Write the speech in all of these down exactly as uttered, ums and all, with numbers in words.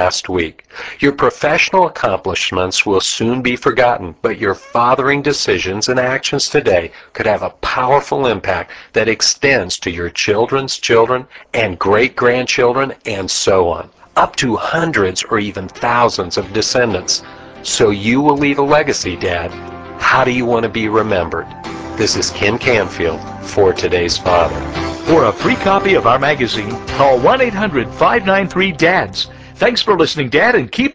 past week. Your professional accomplishments will soon be forgotten, but your fathering decisions and actions today could have a powerful impact that extends to your children's children and great-grandchildren and so on, up to hundreds or even thousands of descendants. So you will leave a legacy, Dad. How do you want to be remembered? This is Ken Canfield for Today's Father. For a free copy of our magazine, call one eight hundred, five nine three, D A D S. Thanks for listening, Dad, and keep...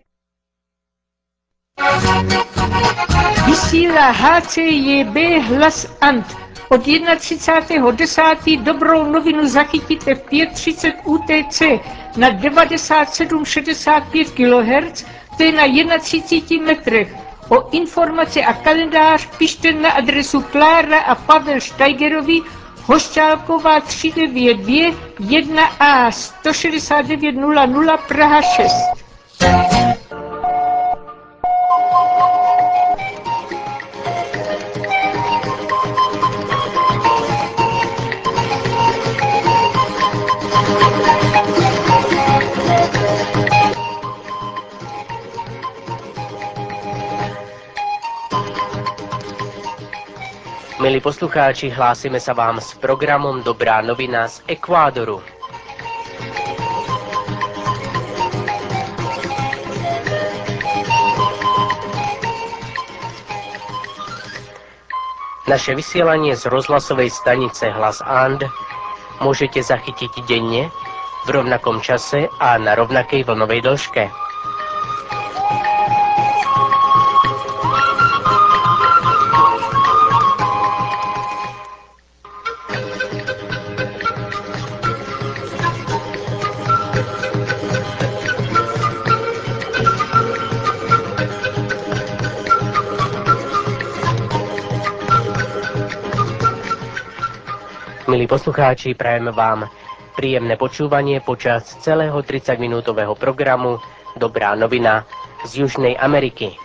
Vysílá H C J B Hlas Ant. Od třicátého prvního desátého dobrou novinu zachytíte v pět třicet U T C na devadesát sedm šedesát pět kilohertzů, to je na třicet jedna metrech. O informace a kalendář pište na adresu Klára a Pavel Steigerovi, Hošťálková tři devět dvě jedna A sto šedesát devět nula nula Praha šest. Milí poslucháči, hlásime sa vám s programom Dobrá novina z Ekvádoru. Naše vysielanie z rozhlasovej stanice Hlas And môžete zachytiť denne, v rovnakom čase a na rovnakej vlnovej dĺžke. Milí poslucháči, prajeme vám príjemné počúvanie počas celého tridsaťminútového programu Dobrá novina z Južnej Ameriky.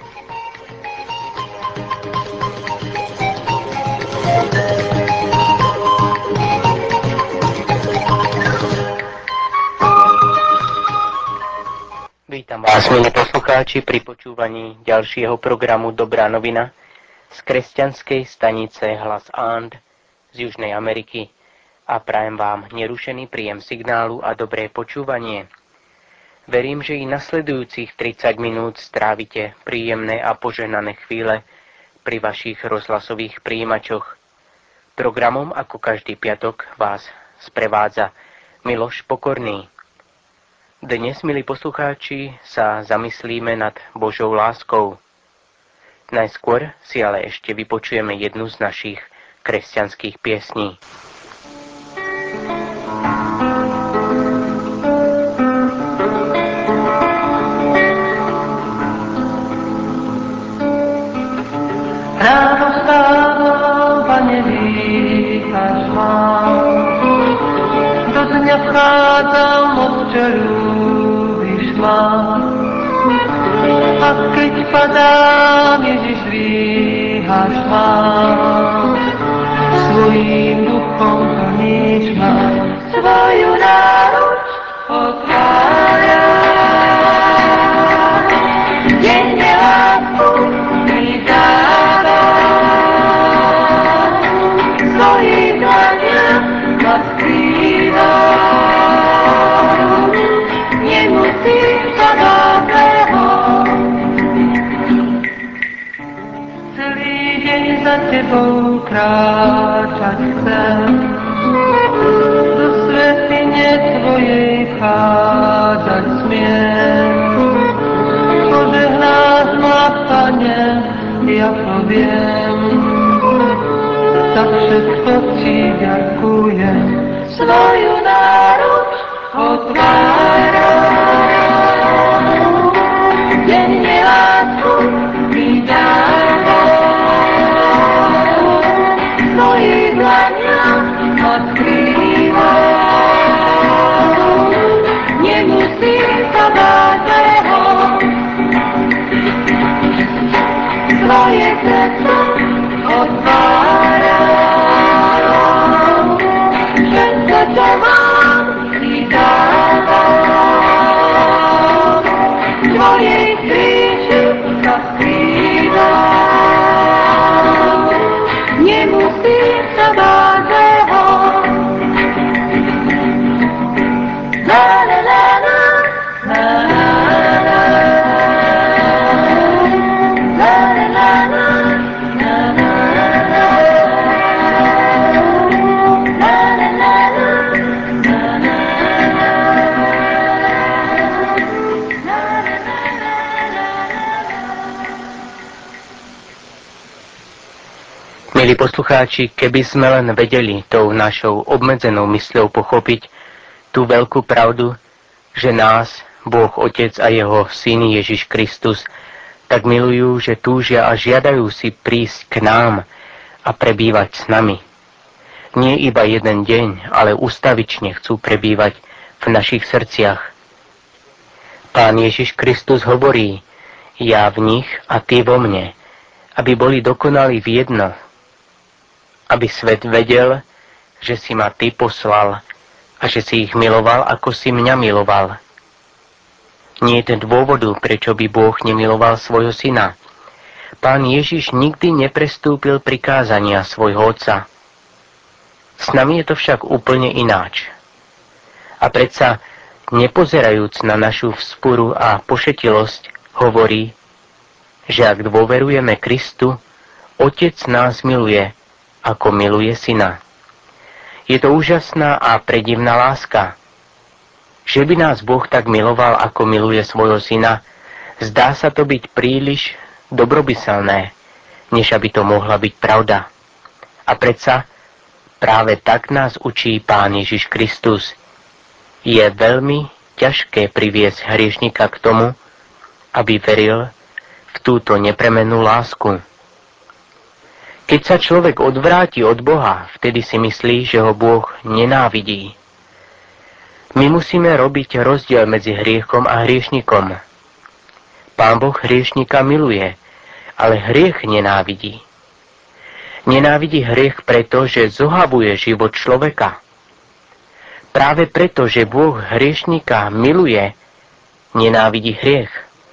Vítam vás, milí poslucháči, pri počúvaní ďalšieho programu Dobrá novina z kresťanskej stanice Hlas And z Južnej Ameriky. A prajem vám nerušený príjem signálu a dobré počúvanie. Verím, že i nasledujúcich tridsať minút strávite príjemné a požehnané chvíle pri vašich rozhlasových prijímačoch. Programom ako každý piatok vás sprevádza Miloš Pokorný. Dnes, milí poslucháči, sa zamyslíme nad Božou láskou. Najskôr si ale ešte vypočujeme jednu z našich kresťanských piesní. Ráno vstávam, Pane, vítaš ma. Do dňa vchádzam, občaruješ ma. A keď padám, Ježiš, dvíhaš ma. Svojím duchom plníš ma. Svoju náruč otváram. Denne lásku mi dávam. Svojím dlaniam ma skrývam. Nemusím sa dobrého. Celý deň za tebou kráčať chcem. Do svätyne tvojej vchádzať smiem. Požehnáš ma, Pane, ja to viem. Za všetko ti ďakujem. Svoju náruč otváram. Denne lásku mi dávam. Svojich dlaniach ma skrývam. Nemusím sa báť zlého. Svoje srdce otváram. Všetko, čo mám, ti dávam. jej krížka skrýva. Nemusí sa báť zlého. La la la la, la la la la, la la la la, la la la, la la la la, Milí poslucháči, keby sme len vedeli tou našou obmedzenou mysľou pochopiť tú veľkú pravdu, že nás, Boh Otec a jeho Syn Ježiš Kristus, tak milujú, že túžia a žiadajú si prísť k nám a prebývať s nami. Nie iba jeden deň, ale ustavične chcú prebývať v našich srdciach. Pán Ježiš Kristus hovorí, ja v nich a ty vo mne, aby boli dokonali v jedno, aby svet vedel, že si ma ty poslal a že si ich miloval, ako si mňa miloval. Nie je dôvodu, prečo by Boh nemiloval svojho syna. Pán Ježiš nikdy neprestúpil prikázania svojho Otca. S nami je to však úplne ináč. A predsa, nepozerajúc na našu vzpuru a pošetilosť, hovorí, že ak dôverujeme Kristu, Otec nás miluje, ako miluje syna. Je to úžasná a predivná láska. Že by nás Boh tak miloval, ako miluje svojho syna, zdá sa to byť príliš dobromyselné, než aby to mohla byť pravda. A predsa práve tak nás učí Pán Ježiš Kristus. Je veľmi ťažké priviesť hriešnika k tomu, aby veril v túto nepremennú lásku. Keď sa človek odvráti od Boha, vtedy si myslí, že ho Boh nenávidí. My musíme robiť rozdiel medzi hriechom a hriešnikom. Pán Boh hriešnika miluje, ale hriech nenávidí. Nenávidí hriech preto, že zohabuje život človeka. Práve preto, že Boh hriešnika miluje, nenávidí hriech.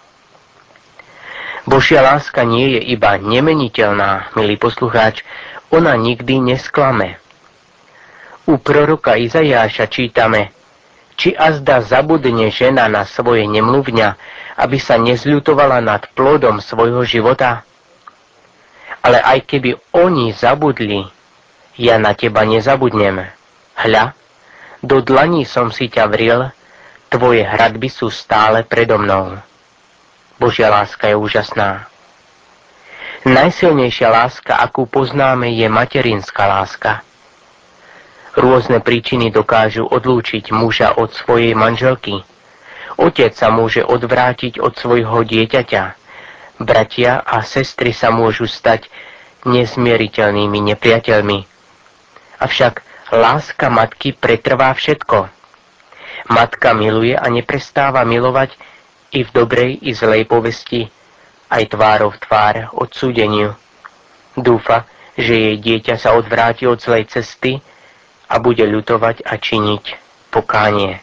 Božia láska nie je iba nemeniteľná, milý poslucháč, ona nikdy nesklame. U proroka Izajáša čítame, či azda zabudne žena na svoje nemluvňa, aby sa nezľutovala nad plodom svojho života. Ale aj keby oni zabudli, ja na teba nezabudnem. Hľa, do dlaní som si ťa vril, tvoje hradby sú stále predo mnou. Božia láska je úžasná. Najsilnejšia láska, akú poznáme, je materinská láska. Rôzne príčiny dokážu odlúčiť muža od svojej manželky. Otec sa môže odvrátiť od svojho dieťaťa. Bratia a sestry sa môžu stať nezmieriteľnými nepriateľmi. Avšak láska matky pretrvá všetko. Matka miluje a neprestáva milovať i v dobrej, i zlej povesti, aj tvárou v tvár odsúdeniu. Dúfa, že jej dieťa sa odvráti od zlej cesty a bude ľutovať a činiť pokánie.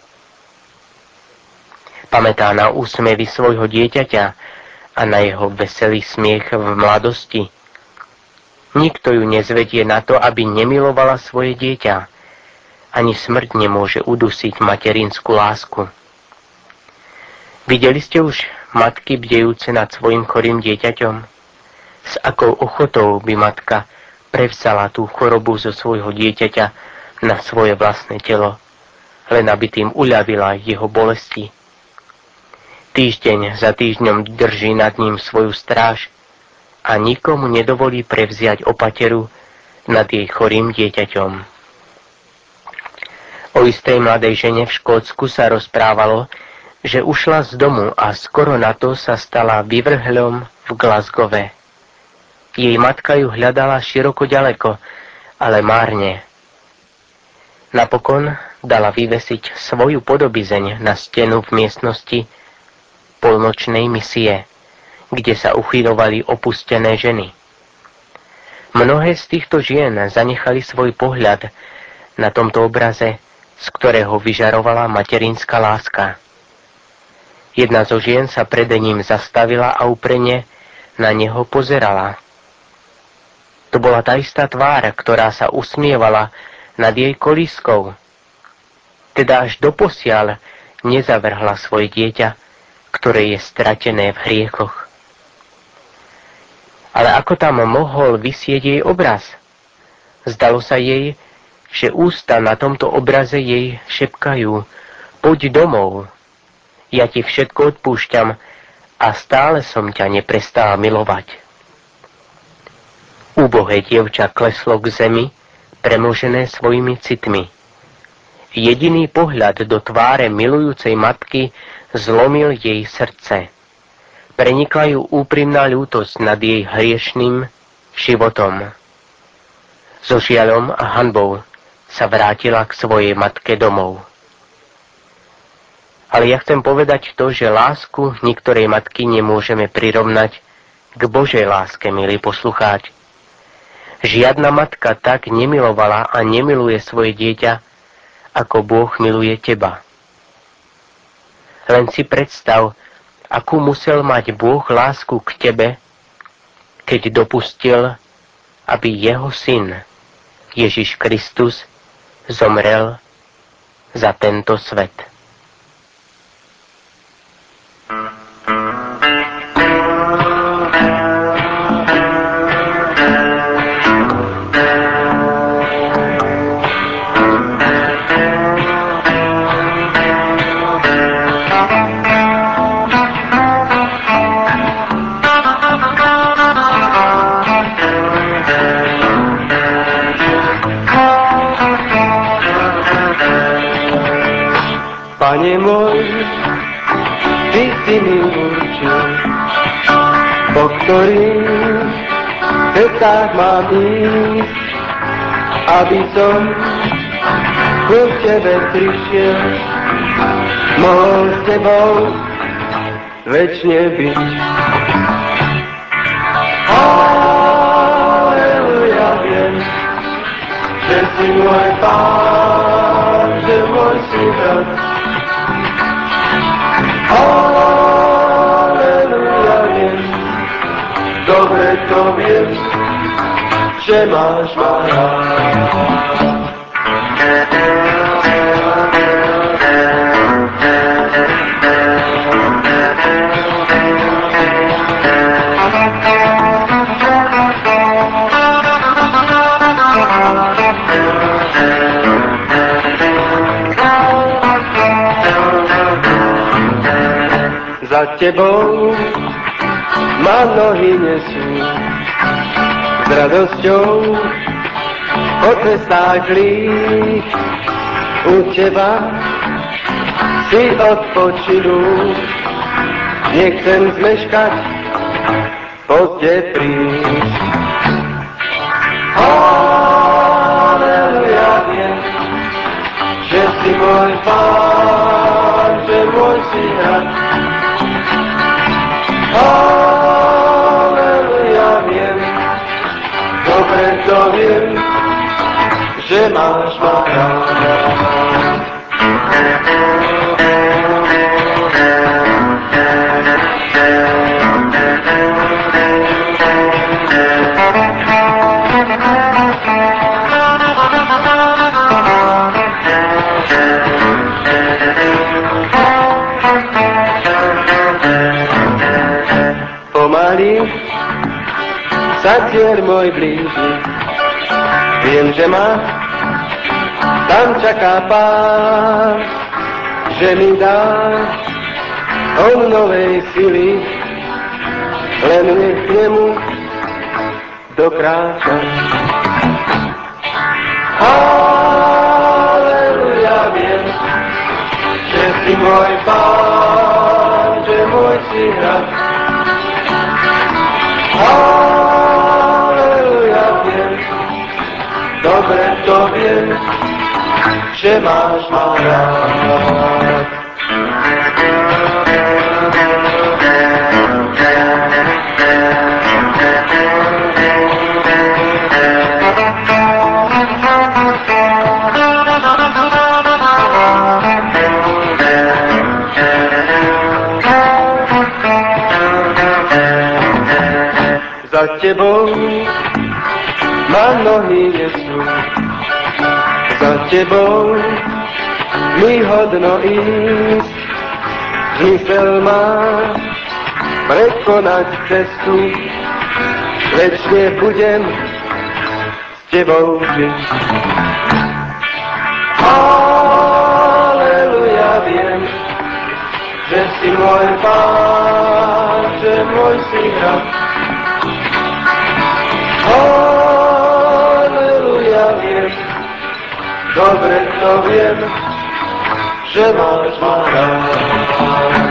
Pamätá na úsmevy svojho dieťaťa a na jeho veselý smiech v mladosti. Nikto ju nezvedie na to, aby nemilovala svoje dieťa. Ani smrť nemôže udusiť materinskú lásku. Videli ste už matky bdejúce nad svojim chorým dieťaťom? S akou ochotou by matka prevzala tú chorobu zo svojho dieťaťa na svoje vlastné telo, len aby tým uľavila jeho bolesti. Týždeň za týždňom drží nad ním svoju stráž a nikomu nedovolí prevziať opateru nad jej chorým dieťaťom. O istej mladej žene v Škótsku sa rozprávalo, že ušla z domu a skoro na to sa stala vyvrhľom v Glasgowe. Jej matka ju hľadala široko ďaleko, ale márne. Napokon dala vyvesiť svoju podobizeň na stenu v miestnosti polnočnej misie, kde sa uchyľovali opustené ženy. Mnohé z týchto žien zanechali svoj pohľad na tomto obraze, z ktorého vyžarovala materinská láska. Jedna zo žien sa pred ním zastavila a úprene na neho pozerala. To bola tá istá tvár, ktorá sa usmievala nad jej kolískou. Teda až doposiaľ nezavrhla svoje dieťa, ktoré je stratené v hriechoch. Ale ako tam mohol visieť jej obraz? Zdalo sa jej, že ústa na tomto obraze jej šepkajú: poď domov, ja ti všetko odpúšťam a stále som ťa neprestal milovať. Úbohé dievča kleslo k zemi, premožené svojimi citmi. Jediný pohľad do tváre milujúcej matky zlomil jej srdce. Prenikla ju úprimná ľútosť nad jej hriešným životom. So žiaľom a hanbou sa vrátila k svojej matke domov. Ale ja chcem povedať to, že lásku niektorej matky nemôžeme prirovnať k Božej láske, milý poslucháč. Žiadna matka tak nemilovala a nemiluje svoje dieťa, ako Boh miluje teba. Len si predstav, akú musel mať Boh lásku k tebe, keď dopustil, aby jeho syn, Ježiš Kristus, zomrel za tento svet. Pane môj, Ty si mi určil, po ktorých cestách mám ísť, aby som ku Tebe prišiel, mohol s Tebou večne byť. Halleluja, viem, že si môj Pán, že môj si brat. Halleluja, viem, dobre to viem, že máš ma rád. Za Tebou ma nohy nesú, s radosťou po cestách zlých, u Teba si odpočinú, nechcem zmeškať, poďte prísť. Halleluja, viem, že si môj Pán, že môj si rad. Halleluja, viem, dobre to viem, že máš ma rád. Pomaly sa cieľ môj blíži, viem, že ma tam čaká Pán, že mi dá on novej sily, len nech k nemu dokráčať. Halleluja, viem, že si môj Pán, že môj si hrad. Halleluja, viem, dobre to viem, že máš ma rád. za tebou ma nohy nesú. Za tebou mi hodno ísť, zmysel má prekonať cestu, večne budem s tebou žiť. Halleluja, viem, že si môj Pán, že môj si hrad. Halleluja, viem, dobre to viem, že máš ma rád.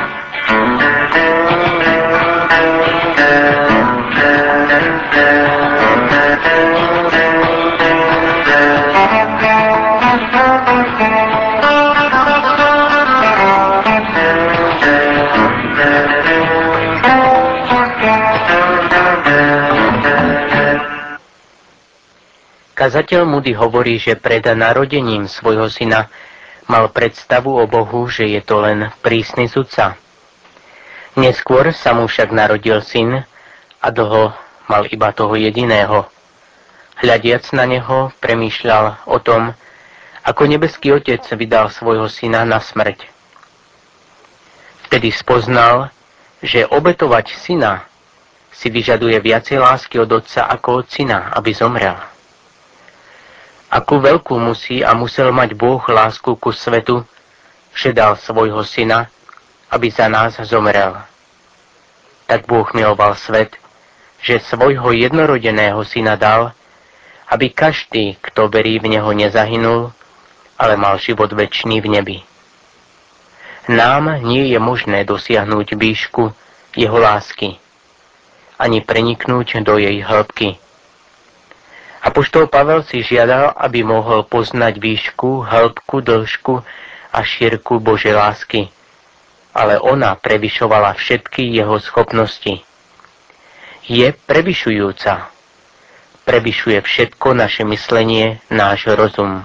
Kazateľ Moody hovorí, že pred narodením svojho syna mal predstavu o Bohu, že je to len prísny sudca. Neskôr sa mu však narodil syn a dlho mal iba toho jediného. Hľadiac na neho, premýšľal o tom, ako nebeský otec vydal svojho syna na smrť. Vtedy spoznal, že obetovať syna si vyžaduje viacej lásky od otca ako od syna, aby zomrel. Akú veľkú musí a musel mať Boh lásku ku svetu, že dal svojho syna, aby za nás zomrel. Tak Boh miloval svet, že svojho jednorodeného syna dal, aby každý, kto verí v neho, nezahynul, ale mal život večný v nebi. Nám nie je možné dosiahnuť výšku jeho lásky, ani preniknúť do jej hĺbky. Apoštol Pavel si žiadal, aby mohol poznať výšku, hĺbku, dĺžku a šírku Božej lásky, ale ona prevyšovala všetky jeho schopnosti. Je prevyšujúca. Prevyšuje všetko naše myslenie, náš rozum.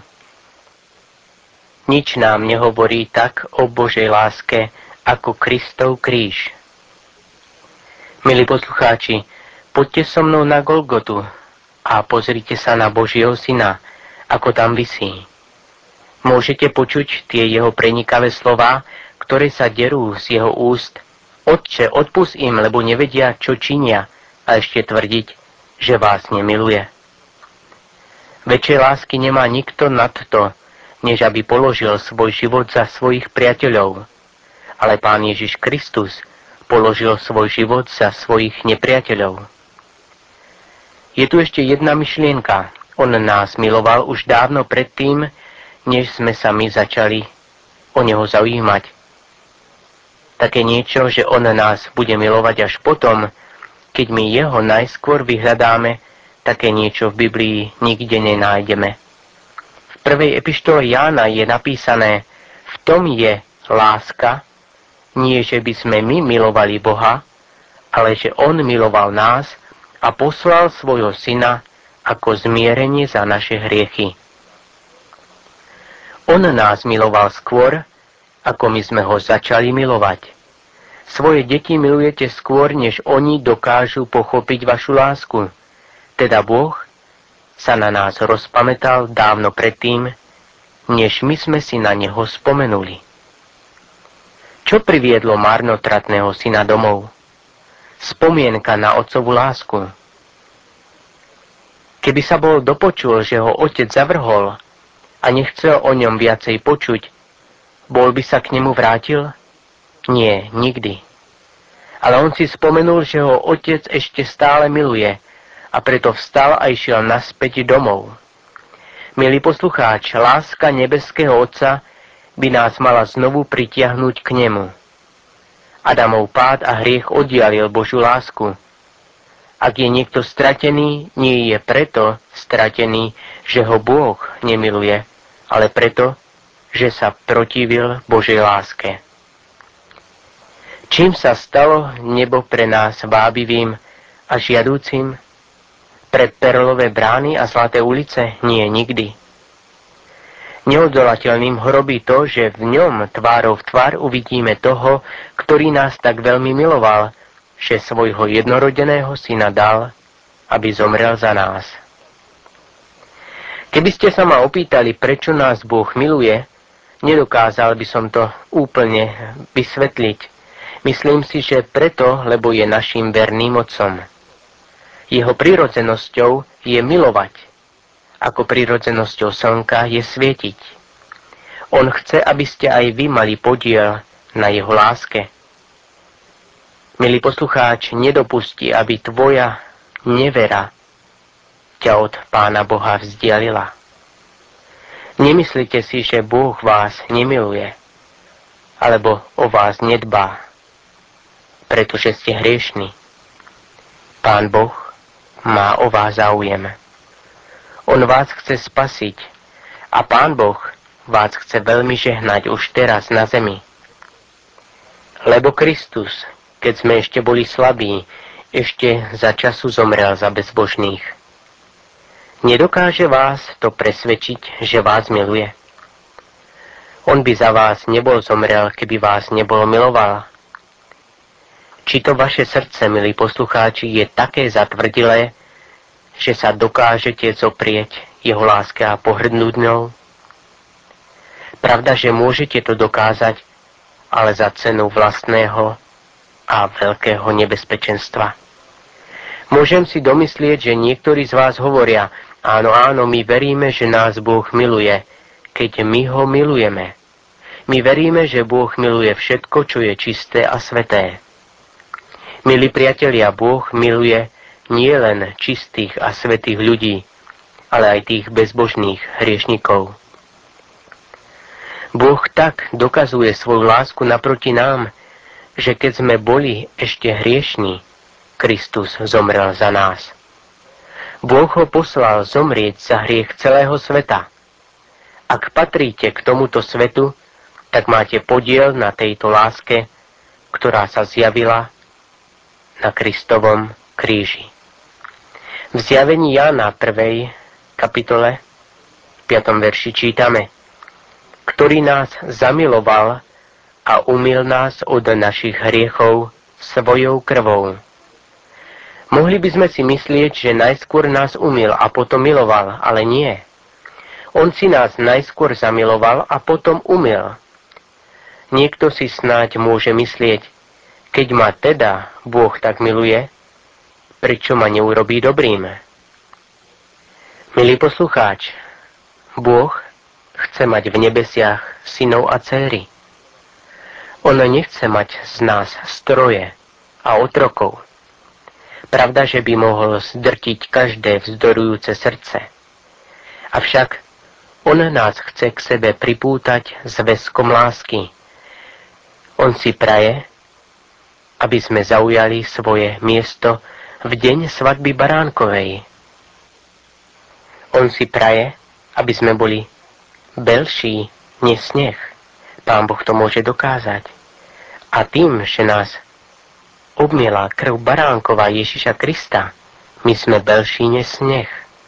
Nič nám nehovorí tak o Božej láske, ako Kristov kríž. Milí poslucháči, poďte so mnou na Golgotu a pozrite sa na Božieho syna, ako tam visí. Môžete počuť tie jeho prenikavé slová, ktoré sa derú z jeho úst. Otče, odpusť im, lebo nevedia, čo činia, a ešte tvrdiť, že vás nemiluje. Väčšej lásky nemá nikto nad to, než aby položil svoj život za svojich priateľov. Ale Pán Ježiš Kristus položil svoj život za svojich nepriateľov. Je tu ešte jedna myšlienka. On nás miloval už dávno predtým, než sme sa my začali o neho zaujímať. Také niečo, že on nás bude milovať až potom, keď my jeho najskôr vyhľadáme, také niečo v Biblii nikde nenájdeme. V prvej epištole Jána je napísané: v tom je láska, nie že by sme my milovali Boha, ale že on miloval nás a poslal svojho syna ako zmierenie za naše hriechy. On nás miloval skôr, ako my sme ho začali milovať. Svoje deti milujete skôr, než oni dokážu pochopiť vašu lásku. Teda Boh sa na nás rozpamätal dávno predtým, než my sme si na neho spomenuli. Čo priviedlo marnotratného syna domov? Spomienka na otcovú lásku. Keby sa bol dopočul, že ho otec zavrhol a nechcel o ňom viacej počuť, bol by sa k nemu vrátil? Nie, nikdy. Ale on si spomenul, že ho otec ešte stále miluje a preto vstal a išiel naspäť domov. Milý poslucháč, láska nebeského Otca by nás mala znovu pritiahnuť k nemu. Adamov pád a hriech oddialil Božiu lásku. Ak je niekto stratený, nie je preto stratený, že ho Boh nemiluje, ale preto, že sa protivil Božej láske. Čím sa stalo nebo pre nás vábivým a žiadúcim? Pre perlové brány a zlaté ulice? Nie, nikdy. Neodolateľným ho robí to, že v ňom tvárou v tvár uvidíme toho, ktorý nás tak veľmi miloval, že svojho jednorodeného syna dal, aby zomrel za nás. Keby ste sa ma opýtali, prečo nás Boh miluje, nedokázal by som to úplne vysvetliť. Myslím si, že preto, lebo je naším verným otcom. Jeho prirodzenosťou je milovať, ako prirodzenosťou slnka je svietiť. On chce, aby ste aj vy mali podiel na jeho láske. Milý poslucháč, nedopusti, aby tvoja nevera ťa od Pána Boha vzdialila. Nemyslite si, že Boh vás nemiluje, alebo o vás nedbá, pretože ste hriešni. Pán Boh má o vás záujem. On vás chce spasiť a Pán Boh vás chce veľmi žehnať už teraz na zemi. Lebo Kristus, keď sme ešte boli slabí, ešte za času zomrel za bezbožných. Nedokáže vás to presvedčiť, že vás miluje? On by za vás nebol zomrel, keby vás nebol miloval. Či to vaše srdce, milí poslucháči, je také zatvrdilé, že sa dokážete zoprieť jeho láske a pohrdnúť ňou? Pravda, že môžete to dokázať, ale za cenu vlastného a veľkého nebezpečenstva. Môžem si domyslieť, že niektorí z vás hovoria, áno, áno, my veríme, že nás Boh miluje, keď my ho milujeme. My veríme, že Boh miluje všetko, čo je čisté a sveté. Milí priatelia, Boh miluje nie len čistých a svätých ľudí, ale aj tých bezbožných hriešnikov. Boh tak dokazuje svoju lásku naproti nám, že keď sme boli ešte hriešni, Kristus zomrel za nás. Boh ho poslal zomrieť za hriech celého sveta. Ak patríte k tomuto svetu, tak máte podiel na tejto láske, ktorá sa zjavila na Kristovom kríži. V zjavení Jána prvej kapitole piatom verši čítame: ktorý nás zamiloval a umyl nás od našich hriechov svojou krvou. Mohli by sme si myslieť, že najskôr nás umyl a potom miloval, ale nie. On si nás najskôr zamiloval a potom umyl. Niekto si snáď môže myslieť, keď ma teda Boh tak miluje, prečo ma neurobí dobrým? Milý poslucháč, Boh chce mať v nebesiach synov a dcéry. On nechce mať z nás stroje a otrokov. Pravda, že by mohol zdrtiť každé vzdorujúce srdce. Avšak on nás chce k sebe pripútať zväzkom lásky. On si praje, aby sme zaujali svoje miesto v deň svadby baránkovej. On si praje, aby sme boli belší než sneh. Pán Boh to môže dokázať. A tým, že nás obmiela krv baránková Ježiša Krista, my sme belší než sneh.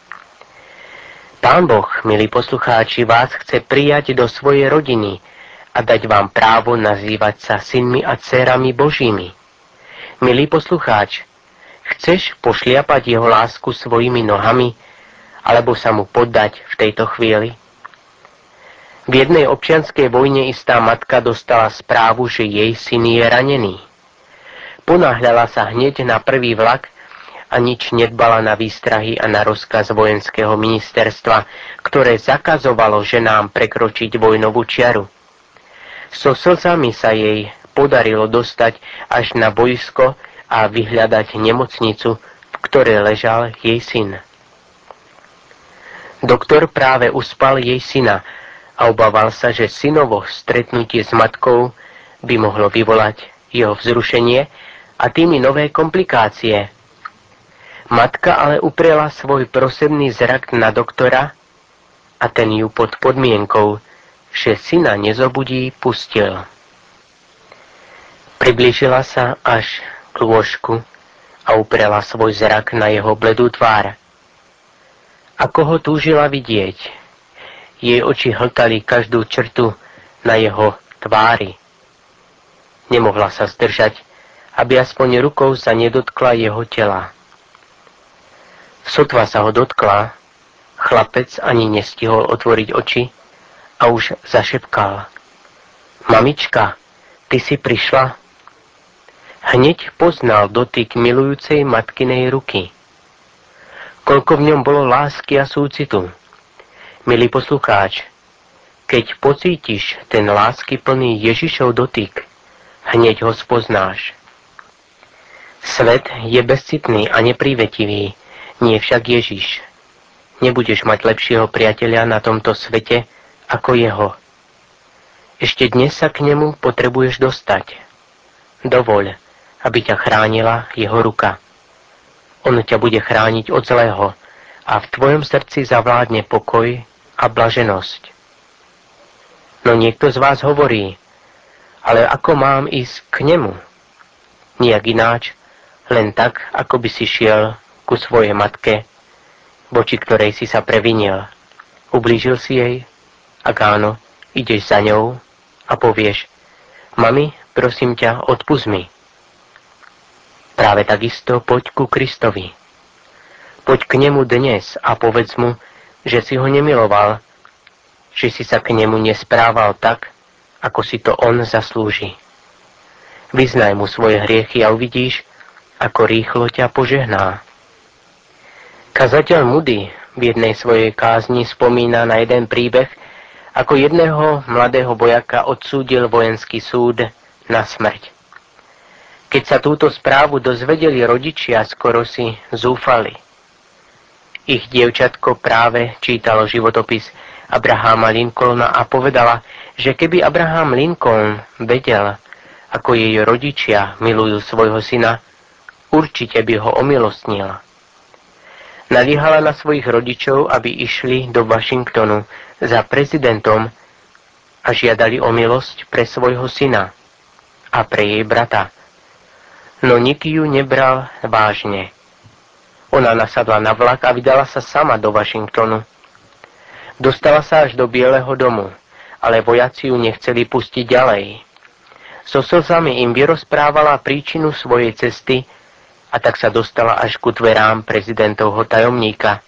Pán Boh, milí poslucháči, vás chce prijať do svojej rodiny a dať vám právo nazývať sa synmi a dcérami Božími. Milý poslucháč, chceš pošliapať jeho lásku svojimi nohami, alebo sa mu poddať v tejto chvíli? V jednej občianskej vojne istá matka dostala správu, že jej syn je ranený. Ponáhľala sa hneď na prvý vlak a nič nedbala na výstrahy a na rozkaz vojenského ministerstva, ktoré zakazovalo ženám prekročiť vojnovú čiaru. So slzami sa jej podarilo dostať až na boisko a vyhľadať nemocnicu, v ktorej ležal jej syn. Doktor práve uspal jej syna a obával sa, že synovo stretnutie s matkou by mohlo vyvolať jeho vzrušenie a tými nové komplikácie. Matka ale uprela svoj prosebný zrak na doktora a ten ju pod podmienkou, že syna nezobudí, pustil. Priblížila sa až k lôžku a uprela svoj zrak na jeho bledú tvár. Ako ho túžila vidieť, jej oči hltali každú črtu na jeho tvári. Nemohla sa zdržať, aby aspoň rukou sa nedotkla jeho tela. Sotva sa ho dotkla, chlapec ani nestihol otvoriť oči a už zašepkal. Mamička, ty si prišla? Hneď poznal dotyk milujúcej matkinej ruky. Koľko v ňom bolo lásky a súcitu. Milý poslucháč, keď pocítiš ten láskyplný Ježišov dotyk, hneď ho spoznáš. Svet je bezcitný a neprívetivý, nie však Ježiš. Nebudeš mať lepšieho priateľa na tomto svete ako jeho. Ešte dnes sa k nemu potrebuješ dostať. Dovoľ, aby ťa chránila jeho ruka. On ťa bude chrániť od zlého a v tvojom srdci zavládne pokoj a blaženosť. No niekto z vás hovorí, ale ako mám ísť k nemu? Nijak ináč, len tak, ako by si šiel ku svojej matke, voči ktorej si sa previnil. Ublížil si jej? Ak áno, ideš za ňou a povieš, mami, prosím ťa, odpusť mi. Práve takisto poď ku Kristovi. Poď k nemu dnes a povedz mu, že si ho nemiloval, že si sa k nemu nesprával tak, ako si to on zaslúži. Vyznaj mu svoje hriechy a uvidíš, ako rýchlo ťa požehná. Kazateľ Moody v jednej svojej kázni spomína na jeden príbeh, ako jedného mladého vojaka odsúdil vojenský súd na smrť. Keď sa túto správu dozvedeli rodičia, skoro si zúfali. Ich dievčatko práve čítalo životopis Abrahama Lincolna a povedala, že keby Abraham Lincoln vedel, ako jej rodičia milujú svojho syna, určite by ho omilostnila. Naliehala na svojich rodičov, aby išli do Washingtonu za prezidentom a žiadali o milosť pre svojho syna a pre jej brata. No nik ju nebral vážne. Ona nasadla na vlak a vydala sa sama do Washingtonu. Dostala sa až do Bieleho domu, ale vojaci ju nechceli pustiť ďalej. So slzami im vyrozprávala príčinu svojej cesty a tak sa dostala až ku dverám prezidentovho tajomníka.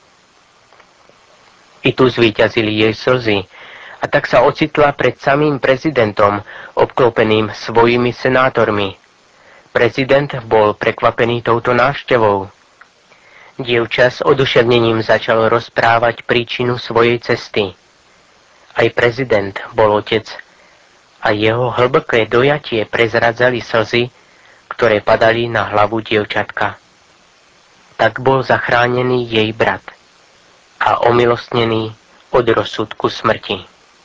I tu zvíťazili jej slzy a tak sa ocitla pred samým prezidentom, obklopeným svojimi senátormi. Prezident bol prekvapený touto návštevou. Dievča s oduševnením začal rozprávať príčinu svojej cesty. Aj prezident bol otec a jeho hlboké dojatie prezradzali slzy, ktoré padali na hlavu dievčatka. Tak bol zachránený jej brat a omilostnený od rozsudku smrti.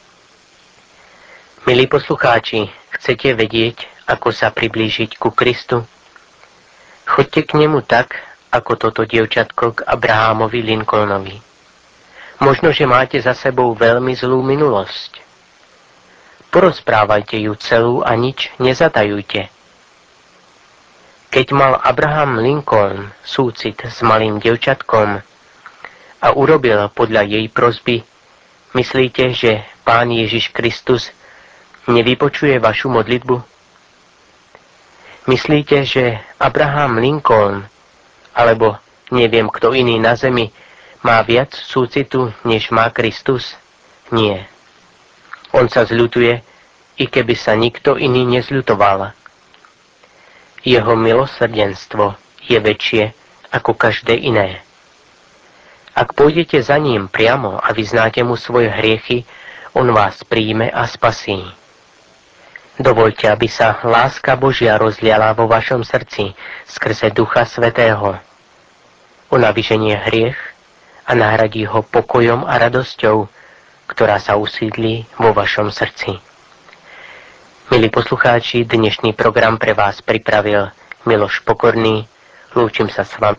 Milí poslucháči, chcete vedieť, ako sa priblížiť ku Kristu? Choďte k nemu tak, ako toto dievčatko k Abrahamovi Lincolnovi. Možno, že máte za sebou veľmi zlú minulosť. Porozprávajte ju celú a nič nezatajujte. Keď mal Abraham Lincoln súcit s malým dievčatkom a urobil podľa jej prosby, myslíte, že Pán Ježiš Kristus nevypočuje vašu modlitbu? Myslíte, že Abraham Lincoln alebo neviem kto iný na zemi má viac súcitu, než má Kristus? Nie. On sa zľutuje, i keby sa nikto iný nezľutoval. Jeho milosrdenstvo je väčšie ako každé iné. Ak pôjdete za ním priamo a vyznáte mu svoje hriechy, on vás príjme a spasí. Dovoľte, aby sa láska Božia rozliala vo vašom srdci skrze Ducha Svätého. Ona vyženie hriech a nahradí ho pokojom a radosťou, ktorá sa usídli vo vašom srdci. Milí poslucháči, dnešný program pre vás pripravil Miloš Pokorný. Lúčim sa s vami.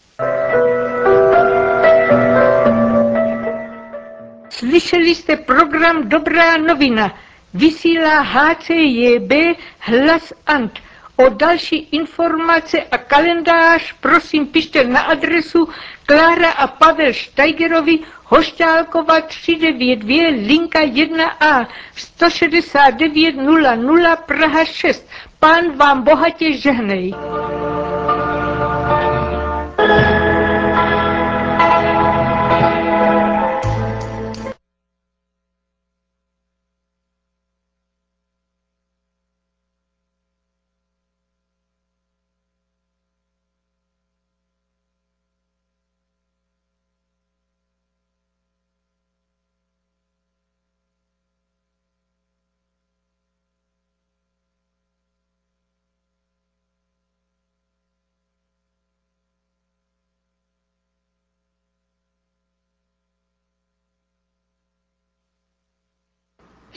Slyšeli jste program Dobrá novina. Vysílá H C J B Hlas Ant. O další informace a kalendář prosím pište na adresu Klára a Pavel Steigerovi, Hošťálkova tři devět dvě, linka jedna A, sto šedesát devět nula nula, Praha šest. Pán vám bohatě žehnej.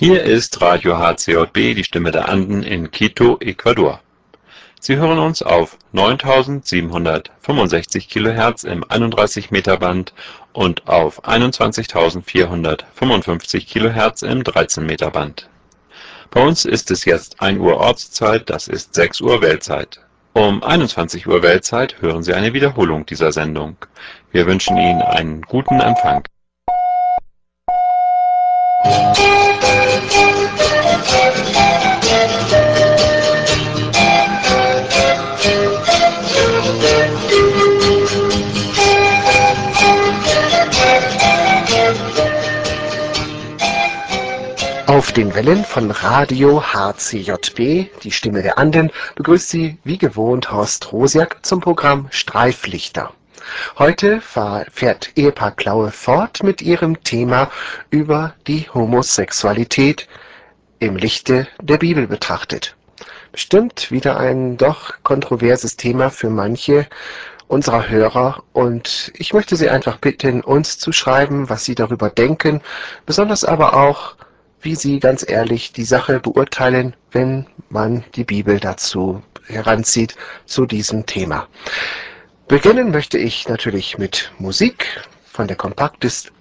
Hier ist Radio H C J B, die Stimme der Anden in Quito, Ecuador. Sie hören uns auf neuntausendsiebenhundertfünfundsechzig Kilohertz im einunddreißig Meter Band und auf einundzwanzigtausendvierhundertfünfundfünfzig Kilohertz im dreizehn Meter Band. Bei uns ist es jetzt ein Uhr Ortszeit, das ist sechs Uhr Weltzeit. Um einundzwanzig Uhr Weltzeit hören Sie eine Wiederholung dieser Sendung. Wir wünschen Ihnen einen guten Empfang. Auf den Wellen von Radio H C J B, die Stimme der Anden, begrüßt Sie wie gewohnt Horst Rosiak zum Programm Streiflichter. Heute fährt Ehepaar Klaue fort mit ihrem Thema über die Homosexualität im Lichte der Bibel betrachtet. Bestimmt wieder ein doch kontroverses Thema für manche unserer Hörer, und ich möchte Sie einfach bitten, uns zu schreiben, was Sie darüber denken, besonders aber auch, wie Sie ganz ehrlich die Sache beurteilen, wenn man die Bibel dazu heranzieht, zu diesem Thema. Beginnen möchte ich natürlich mit Musik von der Kompaktdisc